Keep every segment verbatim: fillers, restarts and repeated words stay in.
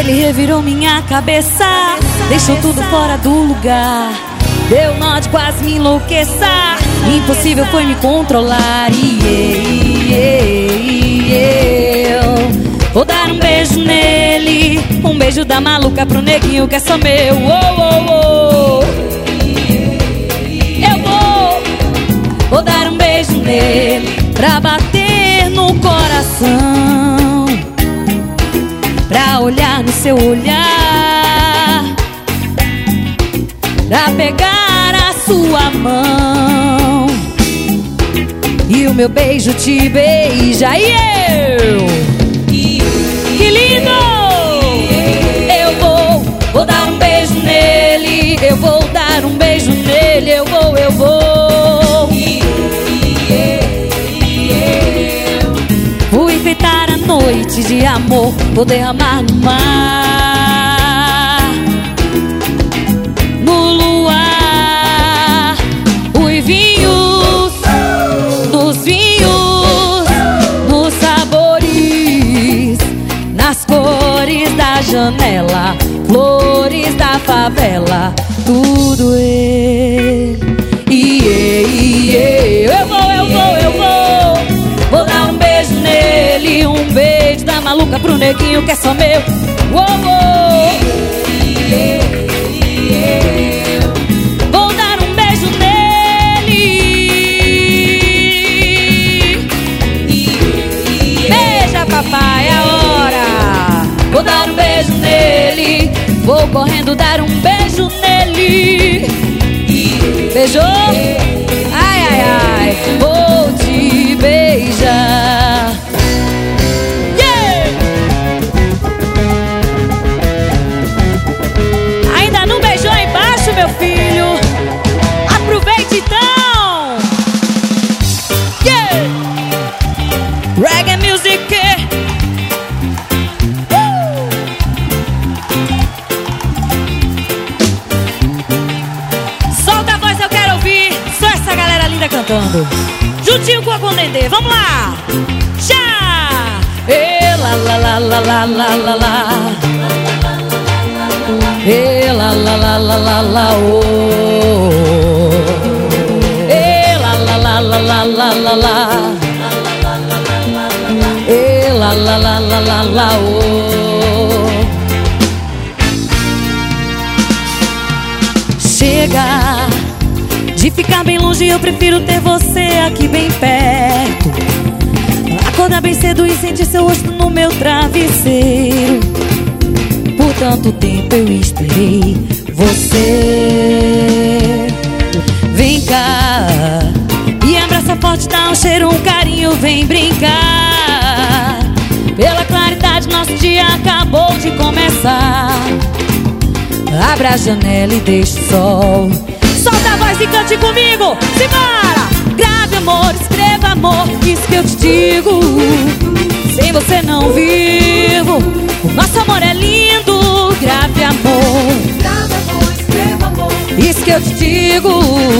Ele revirou minha cabeça, deixou tudo fora do lugar. Deu nó de quase me enlouquecer. Impossível foi me controlar. E eu vou dar um beijo nele, um beijo da maluca pro neguinho que é só meu. Oh, oh, oh. Eu vou, vou dar um beijo nele pra bater no coração, pra olhar no seu olhar, pra pegar a sua mão e o meu beijo te beija. E eu, que lindo! Eu vou, vou dar um beijo nele, eu vou dar um beijo nele, eu vou, eu vou. Vou enfeitar a noite de amor, vou derramar no mar, no luar, os vinhos, nos vinhos, nos sabores, nas cores da janela, flores da favela, tudo ele. E eu, eu vou, eu vou, eu vou, vou dar um beijo nele, um beijo da maluca pro neguinho que é só meu. Oh, oh. Vou dar um beijo nele. Beija, papai, é a hora. Vou dar um beijo nele, vou correndo dar um beijo nele. Beijou? Ai, ai, ai, vou te beijar. Yeah! Ainda não beijou embaixo, meu filho? Aproveite então! Yeah! Reggae music! Cantando juntinho com a Condendê, vamos lá! Já! E la la la la la la la la, e la la la la la la oh, e la la la la la la la la, e la la la la la la oh. Chega de ficar bem longe, eu prefiro ter você aqui bem perto. Acordar bem cedo e sentir seu rosto no meu travesseiro. Por tanto tempo eu esperei você. Vem cá, me abraça forte, dá um cheiro, um carinho, vem brincar. Pela claridade nosso dia acabou de começar. Abra a janela e deixe o sol. Solta a voz e cante comigo, simbora! Grave amor, escreva amor, isso que eu te digo. Sem você não vivo, o nosso amor é lindo. Grave amor, grave amor, escreva amor, isso que eu te digo.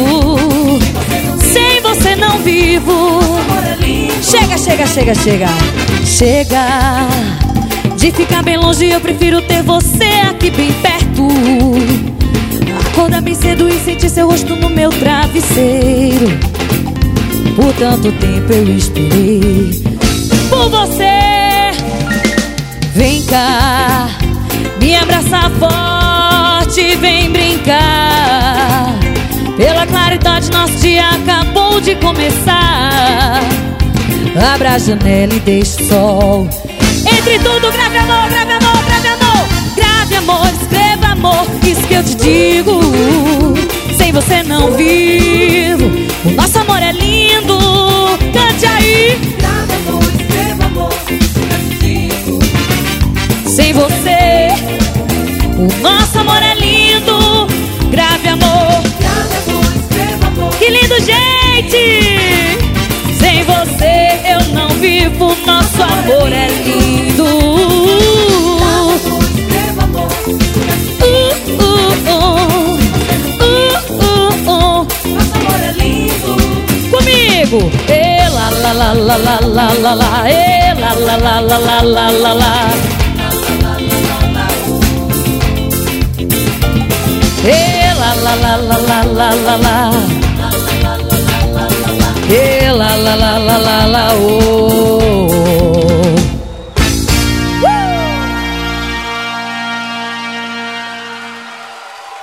Sem você não vivo, o nosso amor é lindo. Chega, chega, chega, chega. Chega de ficar bem longe, eu prefiro ter você aqui bem perto. Acordar bem cedo e sentir seu rosto no meu travesseiro. Por tanto tempo eu esperei por você. Vem cá, me abraça forte, vem brincar. Pela claridade nosso dia acabou de começar. Abra a janela e deixe o sol. Entre tudo, grave amor, grave amor, grave amor. Grave amor, escreva amor, isso que eu te digo. Sem você não vivo, o nosso amor é lindo. Cante aí. Grave amor, escreva amor, isso que eu te digo. Sem você, o nosso amor é lindo. Grave amor, grave amor, escreva amor. Que lindo, gente! Sem você eu não vivo, nosso amor é lindo. Comigo, e la la la la la la la la, e la la la la la la la la. E la la la la la la la la. E la la la la